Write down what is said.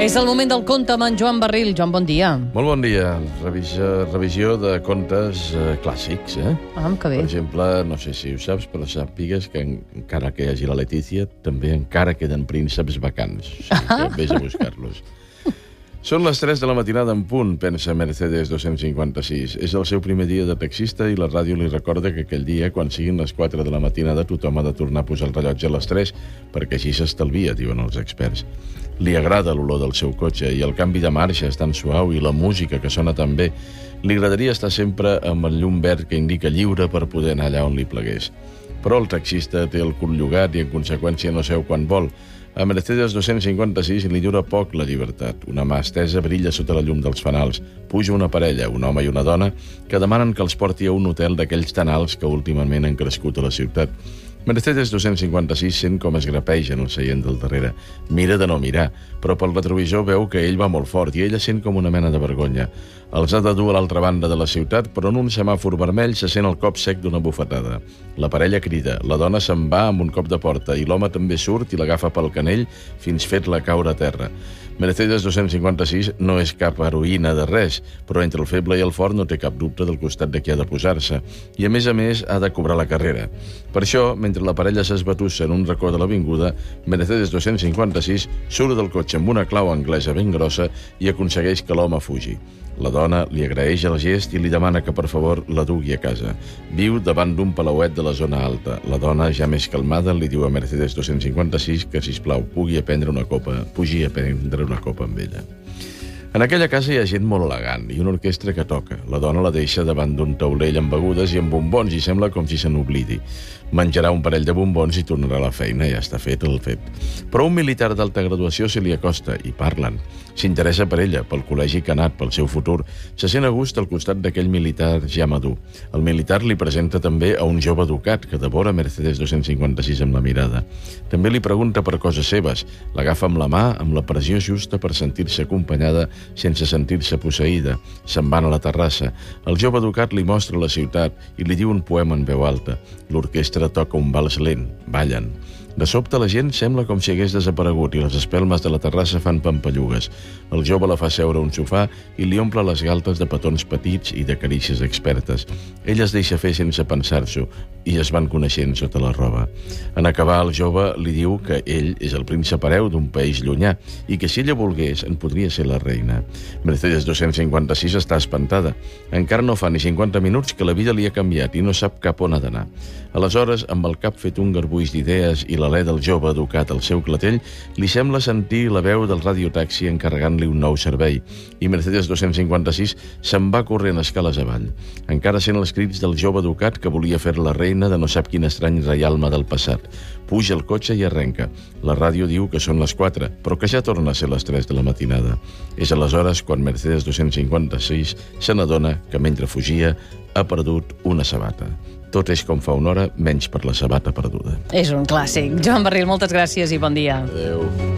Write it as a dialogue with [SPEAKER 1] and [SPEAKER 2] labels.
[SPEAKER 1] És el moment del conte amb en Joan Barril. Joan, bon dia.
[SPEAKER 2] Molt bon dia. Revisió de contes clàssics, eh?
[SPEAKER 1] Que bé.
[SPEAKER 2] Per exemple, no sé si ho saps, però sàpigues que encara que hi hagi la Letícia, també encara queden prínceps vacants. O sigui que vés a buscar-los. Són les 3 de la matinada en punt, pensa Mercedes 256. És el seu primer dia de taxista i la ràdio li recorda que aquell dia, quan siguin les 4 de la matinada, tothom ha de tornar a posar el rellotge a les 3, perquè així s'estalvia, diuen els experts. Li agrada l'olor del seu cotxe i el canvi de marxa és tan suau i la música que sona tan bé. Li agradaria estar sempre amb el llum verd que indica lliure per poder anar allà on li plegués. Però el taxista té el cul llogat i en conseqüència no seu quan vol. A Mercedes 256 li dura poc la llibertat. Una mà estesa brilla sota la llum dels fanals. Puja una parella, un home i una dona, que demanen que els porti a un hotel d'aquells tan alts que últimament han crescut a la ciutat. Mercedes 256 sent com es grapeja en el seient del darrere. Mira de no mirar, però pel retrovisor veu que ell va molt fort i ella sent com una mena de vergonya. Els ha de dur a l'altra banda de la ciutat, però en un semàfor vermell se sent el cop sec d'una bufetada. La parella crida, la dona se'n va amb un cop de porta i l'home també surt i l'agafa pel canell fins fet-la caure a terra. Mercedes 256 no és cap heroïna de res, però entre el feble i el fort no té cap dubte del costat de qui ha de posar-se. I a més ha de cobrar la carrera. Per això, mentre la parella s'esbatussa en un racó de l'avinguda, Mercedes 256 surt del cotxe amb una clau anglesa ben grossa i aconsegueix que l'home fugi. La dona li agraeix el gest i li demana que, per favor, la dugui a casa. Viu davant d'un palauet de la zona alta. La dona, ja més calmada, li diu a Mercedes 256 que, sisplau, pugi a prendre una copa amb ella. En aquella casa hi ha gent molt elegant i una orquestra que toca. La dona la deixa davant d'un taulell amb begudes i amb bombons i sembla com si se n'oblidi. Menjarà un parell de bombons i tornarà a la feina, ja està fet el fet. Però un militar d'alta graduació se li acosta i parlen. S'interessa per ella, pel col·legi que ha anat, pel seu futur. Se sent a gust al costat d'aquell militar ja madur. El militar li presenta també a un jove educat que devora Mercedes 256 amb la mirada. També li pregunta per coses seves. L'agafa amb la mà, amb la pressió justa per sentir-se acompanyada sense sentir-se posseïda. Se'n van a la terrassa. El jove educat li mostra la ciutat i li diu un poema en veu alta. L'orquestra toca un vals lent. Ballen. De sobte la gent sembla com si hagués desaparegut i les espelmes de la terrassa fan pampallugues. El jove la fa seure a un sofà i li omple les galtes de petons petits i de carícies expertes. Ell es deixa fer sense pensar-s'ho i es van coneixent sota la roba. En acabar, el jove li diu que ell és el príncep hereu d'un país llunyà i que si ella volgués en podria ser la reina. Mercedes 256 està espantada. Encara no fa ni 50 minuts que la vida li ha canviat i no sap cap on ha d'anar. Aleshores, amb el cap fet un garbuix d'idees i l'alè del jove educat al seu clatell, li sembla sentir la veu del radiotaxi encarregant-li un nou servei i Mercedes 256 se'n va corrent escales avall. Encara sent els crits del jove educat que volia fer la reina de no sap quin estrany reialme del passat. Puja el cotxe i arrenca. La ràdio diu que són les 4, però que ja torna a ser les 3 de la matinada. És aleshores quan Mercedes 256 se n'adona que mentre fugia ha perdut una sabata. Tot és com fa una hora, menys per la sabata perduda.
[SPEAKER 1] És un clàssic. Joan Barril, moltes gràcies i bon dia.
[SPEAKER 2] Adéu.